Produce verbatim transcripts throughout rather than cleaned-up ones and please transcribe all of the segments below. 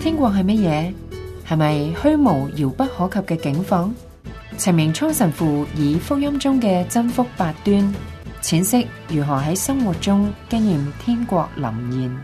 天國係乜嘢？係咪虛無遙不可及嘅境況？陳明聰神父以福音中嘅真福八端，闡釋如何喺生活中經驗天國臨現。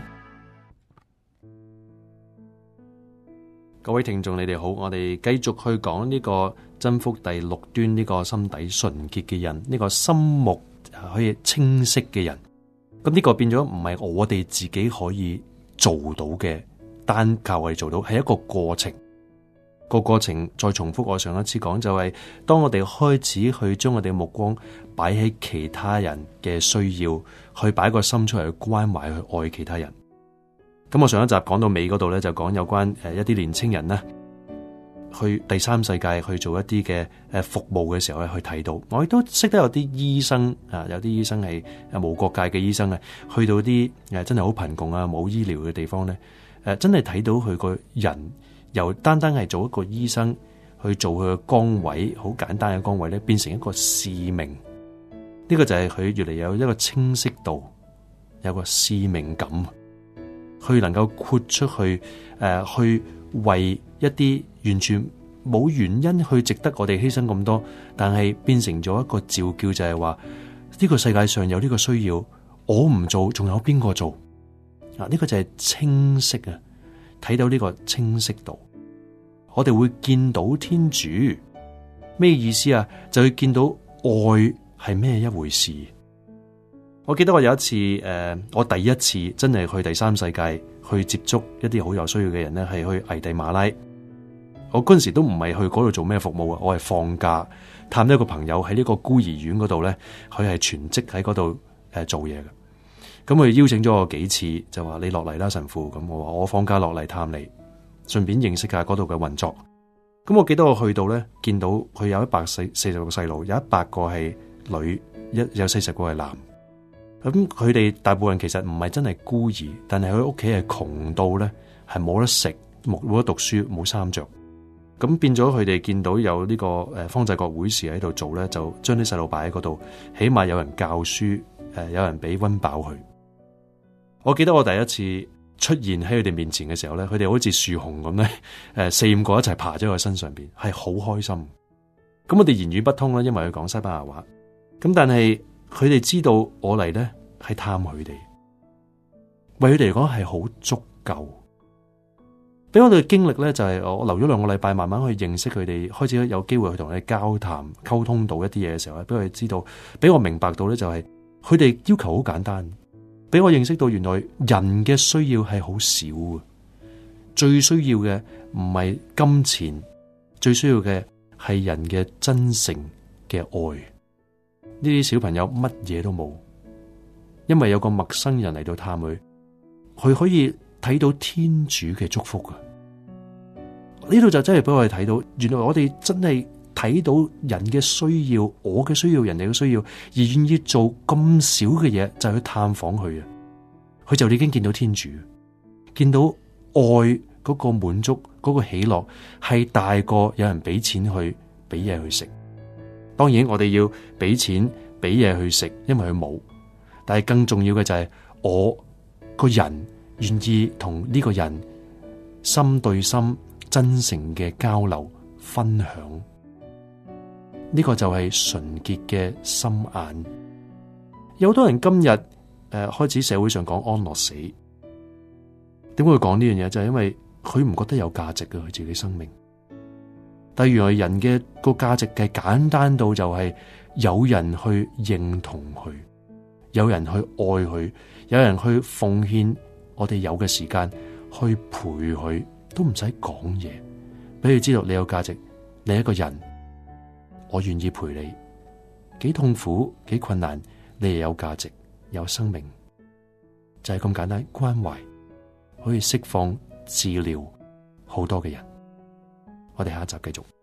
各位聽眾，你哋好，我哋繼續去講呢個真福第六端，呢個心底純潔嘅人，呢個心目可以清晰嘅人。咁呢個變咗唔係我哋自己可以做到嘅，單靠我哋做到，係一個過程。個過程再重複我上一次講，就係當我哋開始去將我哋嘅目光擺喺其他人嘅需要，去擺個心出嚟去關懷、去愛其他人。咁我上一集講到尾嗰度咧，就講有關誒一啲年青人咧，去第三世界去做一啲嘅誒服務嘅時候咧，去睇到。我亦都識得有啲醫生啊，有啲醫生係誒無國界嘅醫生啊，去到啲誒真係好貧窮啊、冇醫療嘅地方咧，誒真係睇到佢個人由單單係做一個醫生去做佢嘅崗位，好簡單嘅崗位咧，變成一個使命。呢個就係佢越嚟有一個清晰度，有個使命感。佢能夠豁出去，誒、呃，去為一啲完全冇原因去值得我哋犧牲咁多，但係變成咗一個召叫，就係話呢個世界上有呢個需要，我唔做，仲有邊個做？啊，呢個就係清晰啊，睇到呢個清晰度，我哋會見到天主咩意思啊？就會見到愛係咩一回事。我記得我有一次，誒、呃，我第一次真係去第三世界去接觸一啲好有需要嘅人咧，係去危地馬拉。我嗰陣時都唔係去嗰度做咩服務啊，我係放假探一個朋友喺呢個孤兒院嗰度咧，佢係全職喺嗰度誒做嘢嘅。咁佢邀請咗我幾次，就話你落嚟啦，神父。咁我話我放假落嚟探你，順便認識下嗰度嘅運作。咁我記得我去到咧，見到佢有一百四四十個細路，有一百個係女，一有四十個係男。咁佢哋大部分其實唔係真係孤兒，但係佢屋企係窮到咧，係冇得食，冇冇得讀書，冇衫着。咁變咗佢哋見到有呢個誒方濟各會士喺度做咧，就將啲細路擺喺嗰度，起碼有人教書，誒有人俾溫飽佢。我記得我第一次出現喺佢哋面前嘅時候咧，佢哋好似樹熊咁咧，誒四五個一齊爬咗喺我身上邊，係好開心。咁我哋言語不通啦，因為佢講西班牙話。咁但係佢哋知道我嚟咧係探佢哋，為佢哋嚟講係好足夠。俾我哋嘅經歷咧就係、是、我留咗兩個禮拜，慢慢去認識佢哋，開始有機會去同佢哋交談、溝通到一啲嘢嘅時候咧，俾佢哋知道，俾我明白到咧就係佢哋要求好簡單，俾我認識到原來人嘅需要係好少嘅，最需要嘅唔係金錢，最需要嘅係人嘅真誠嘅愛。呢啲小朋友乜嘢都冇，因為有個陌生人嚟到探佢，佢可以睇到天主嘅祝福噶。呢度就真係俾我哋睇到，原來我哋真係睇到人嘅需要，我嘅需要，人哋嘅需要，而願意做咁少嘅嘢，就去探訪佢啊。佢就已經見到天主，見到愛嗰個滿足，嗰個喜樂係大過有人俾錢去俾嘢去食。當然我哋要俾錢俾嘢去食，因為佢冇。但係更重要嘅就係我個人願意同呢個人心對心真誠嘅交流分享，呢個就係純潔嘅心眼。有好多人今日誒、呃、開始社會上講安樂死，點解會講呢樣嘢？就係因為佢唔覺得有價值嘅佢自己生命。但係原來人嘅個價值係簡單到就係有人去認同佢，有人去愛佢，有人去奉獻我哋有嘅時間去陪佢，都唔使講嘢，俾佢知道你有價值，你一個人，我願意陪你，幾痛苦幾困難，你也有價值，有生命，就係咁簡單。關懷可以釋放治療好多嘅人。我哋下一集繼續。